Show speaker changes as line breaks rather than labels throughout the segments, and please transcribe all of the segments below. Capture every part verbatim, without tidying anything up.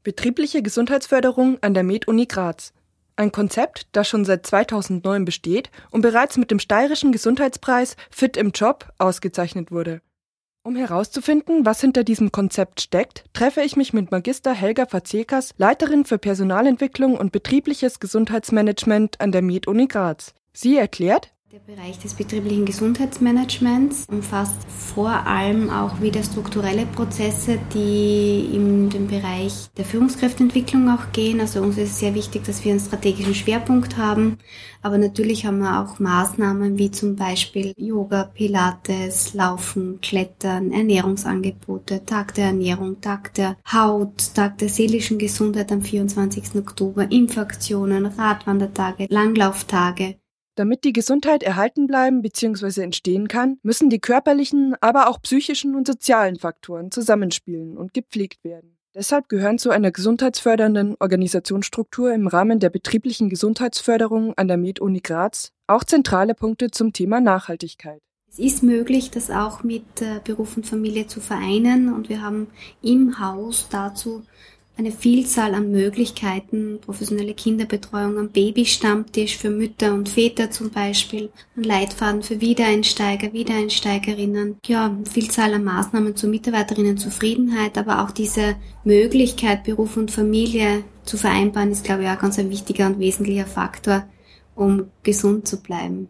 Betriebliche Gesundheitsförderung an der Med-Uni Graz. Ein Konzept, das schon seit zweitausendneun besteht und bereits mit dem Steirischen Gesundheitspreis Fit im Job ausgezeichnet wurde. Um herauszufinden, was hinter diesem Konzept steckt, treffe ich mich mit Magister Helga Fazekas, Leiterin für Personalentwicklung und betriebliches Gesundheitsmanagement an der Med-Uni Graz. Sie erklärt:
Der Bereich des betrieblichen Gesundheitsmanagements umfasst vor allem auch wieder strukturelle Prozesse, die in den Bereich der Führungskräfteentwicklung auch gehen. Also uns ist es sehr wichtig, dass wir einen strategischen Schwerpunkt haben. Aber natürlich haben wir auch Maßnahmen wie zum Beispiel Yoga, Pilates, Laufen, Klettern, Ernährungsangebote, Tag der Ernährung, Tag der Haut, Tag der seelischen Gesundheit am vierundzwanzigsten Oktober, Impfaktionen, Radwandertage, Langlauftage.
Damit die Gesundheit erhalten bleiben bzw. entstehen kann, müssen die körperlichen, aber auch psychischen und sozialen Faktoren zusammenspielen und gepflegt werden. Deshalb gehören zu einer gesundheitsfördernden Organisationsstruktur im Rahmen der betrieblichen Gesundheitsförderung an der Med-Uni Graz auch zentrale Punkte zum Thema Nachhaltigkeit.
Es ist möglich, das auch mit Beruf und Familie zu vereinen, und wir haben im Haus dazu eine Vielzahl an Möglichkeiten: professionelle Kinderbetreuung, am Babystammtisch für Mütter und Väter zum Beispiel, ein Leitfaden für Wiedereinsteiger, Wiedereinsteigerinnen, ja, eine Vielzahl an Maßnahmen zur Mitarbeiterinnenzufriedenheit, aber auch diese Möglichkeit, Beruf und Familie zu vereinbaren, ist, glaube ich, auch ganz ein wichtiger und wesentlicher Faktor, um gesund zu bleiben.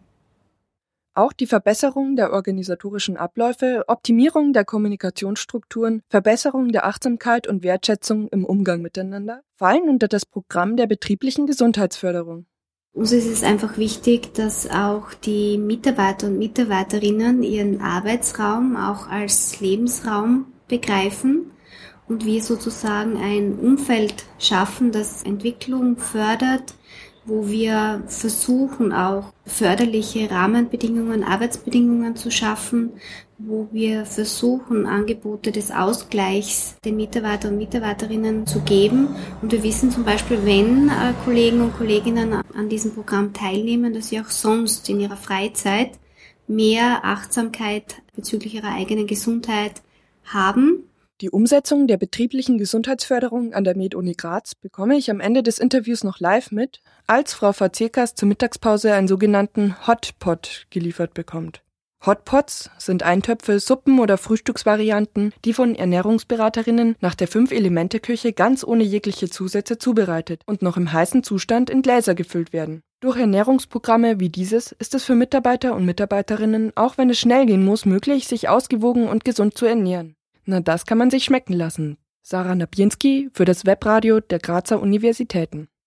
Auch die Verbesserung der organisatorischen Abläufe, Optimierung der Kommunikationsstrukturen, Verbesserung der Achtsamkeit und Wertschätzung im Umgang miteinander fallen unter das Programm der betrieblichen Gesundheitsförderung.
Uns ist es einfach wichtig, dass auch die Mitarbeiter und Mitarbeiterinnen ihren Arbeitsraum auch als Lebensraum begreifen und wir sozusagen ein Umfeld schaffen, das Entwicklung fördert, wo wir versuchen, auch förderliche Rahmenbedingungen, Arbeitsbedingungen zu schaffen, wo wir versuchen, Angebote des Ausgleichs den Mitarbeitern und Mitarbeiterinnen zu geben. Und wir wissen zum Beispiel, wenn äh, Kollegen und Kolleginnen an diesem Programm teilnehmen, dass sie auch sonst in ihrer Freizeit mehr Achtsamkeit bezüglich ihrer eigenen Gesundheit haben.
Die Umsetzung der betrieblichen Gesundheitsförderung an der Med-Uni Graz bekomme ich am Ende des Interviews noch live mit, als Frau Fazekas zur Mittagspause einen sogenannten Hotpot geliefert bekommt. Hotpots sind Eintöpfe, Suppen oder Frühstücksvarianten, die von Ernährungsberaterinnen nach der Fünf-Elemente-Küche ganz ohne jegliche Zusätze zubereitet und noch im heißen Zustand in Gläser gefüllt werden. Durch Ernährungsprogramme wie dieses ist es für Mitarbeiter und Mitarbeiterinnen, auch wenn es schnell gehen muss, möglich, sich ausgewogen und gesund zu ernähren. Na, das kann man sich schmecken lassen. Sarah Nabienski für das Webradio der Grazer Universitäten.